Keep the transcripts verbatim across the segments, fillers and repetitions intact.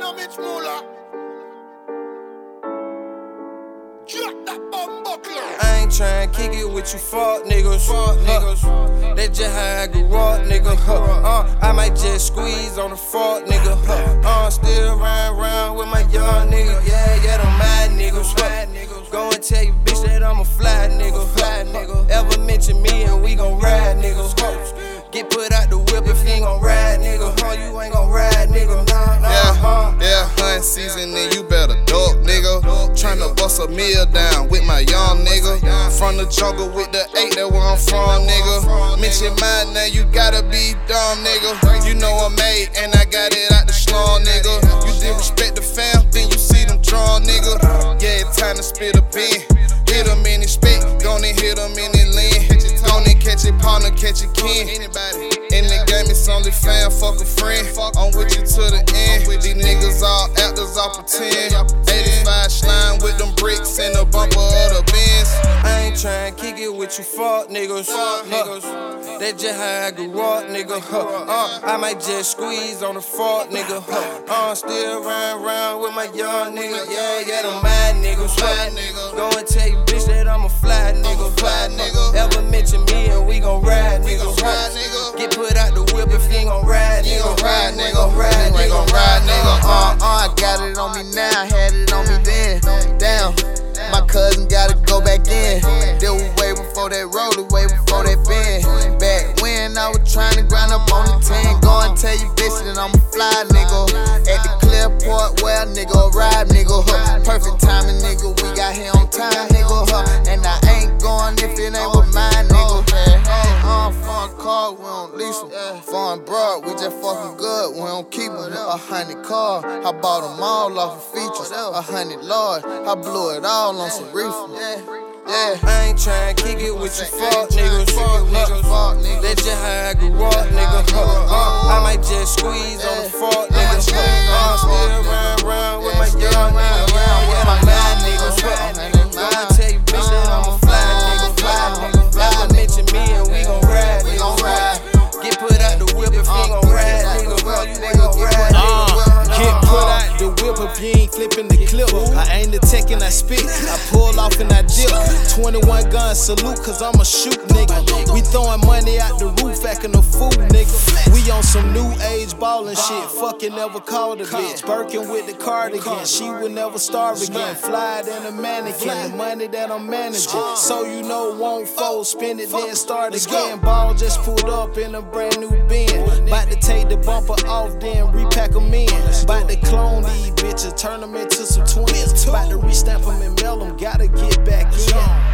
know Mitch Muller. Drop that bomb buckler. I ain't tryna kick it with you fuck niggas. Fuck niggas. That's just how I grew up, nigga. Huh. Uh, I might just squeeze on the fuck nigga. Huh. Uh, still ride around with my young nigga. Yeah, yeah, them mad niggas. Huh. Go and tell you bitch that I'm a fly nigga. Fly nigga. Ever mention me and we gon' ride niggas. Huh. Get put out the whip if you ain't gon' ride nigga. Huh, you ain't gon' ride nigga. Nah, nah, yeah, huh. yeah, hunt season and you better duck, nigga. Tryna bust a meal down with my young nigga. From the jungle with the eight, that where I'm from, nigga. Mention my name, you gotta be dumb, nigga. You know I'm made and I got it out the slum, nigga. You disrespect the fam, then you see them drawn, nigga. Yeah, it's time to spit a pin. Hit them in his spit, gonna hit them in his lean. Gonna catch a partner, catch a kin. In the game, it's only fam, fuck a friend. I'm with you to the end. These niggas all actors, all pretend. eighty-five slime with them bricks in the bumper of the Benz. I ain't tryna kick it with you fuck niggas. Fuck niggas. That's just how I grew up, nigga. Huh. Uh, I might just squeeze on the fuck nigga. Huh. Uh, still ride around with my young nigga. Yeah, yeah, them mad niggas. Huh. Go and tell you bitch that I'm a fly nigga. Fly nigga. Ever mention me and we gon' ride nigga. Huh. Get put out the whip if you ain't gon' ride nigga. Ride nigga, ride nigga, ride nigga. Uh, uh, I got it on me now, had it on me then. Damn, my cousin gotta go back in. That was way before that roller, way before that bend. Back when I was trying to grind up on the ten. Go and tell you bitch that I'm a fly nigga. At the Clearport, where a nigga ride nigga. Huh. Perfect timing nigga, we got here on time nigga. Huh. And I ain't going if it ain't with mine nigga. Uh, foreign car, we don't lease them. Foreign broad, we just fucking good, we don't keep them. A hundred car, I bought them all off of features. A hundred lord, I blew it all on some reefer. Yeah, I ain't tryna kick it with you fuck niggas. Fuck niggas. That's just how I grew up, nigga. Uh, uh, I might just squeeze on the fuck nigga. Uh, still ride around with my young nigga. Around with my mad niggas. Go and tell you bitch that I'm a fly nigga. Fly nigga. Ever mention me and we gon' ride, we gon' ride. Get put out the whip if you ain't gon' ride, nigga. Well, you ain't gon' ride, nigga. Get put out the whip if you ain't flipping the clip. I aim the tech and I spit. I pull off and I dip. twenty-one gun salute, cause I'm a shoot nigga. We throwing money out the roof, acting a fool nigga. We on some new age ballin' shit. Fucking never called a bitch. Birkin with the cardigan. She would never starve again. Fly than a mannequin. The money that I'm managing. So you know won't fold. Spend it then start again. Ball just pulled up in a brand new bin. Bout to take the bumper off, then repack them in. Bout to clone these bitches, turn them into some twins. Bout to restamp them and mail them, gotta get back in.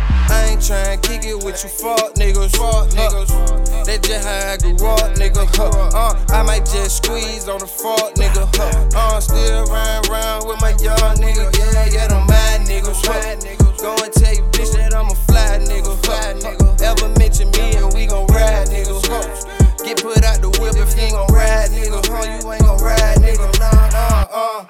I ain't tryna kick it with you fuck niggas. Fuck niggas. That's just how I grew up, nigga. Huh. Uh, I might just squeeze on the fuck nigga. Huh. Uh, still ride around with my young nigga. Yeah, yeah, them mad niggas. Huh. Go and tell you bitch that I'm a fly nigga. Fly nigga. Ever mention me and we gon' ride nigga. Huh. Get put out the whip if you ain't gon' ride nigga. Huh. You ain't gon' ride nigga. Nah, nah, uh.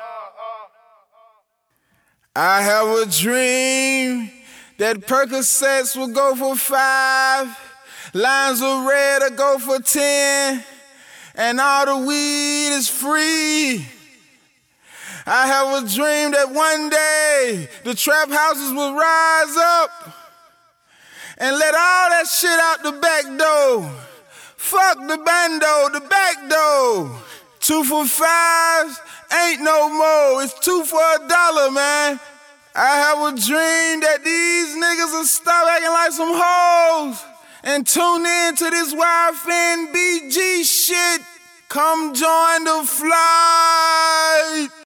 I have a dream that Percocets will go for five, lines of red will go for ten, and all the weed is free. I have a dream that one day the trap houses will rise up and let all that shit out the back door. Fuck the bando, the back door. Two for fives ain't no more, it's two for a dollar, man. I have a dream that these niggas will stop acting like some hoes and tune in to this Y F N B G shit. Come join the flight.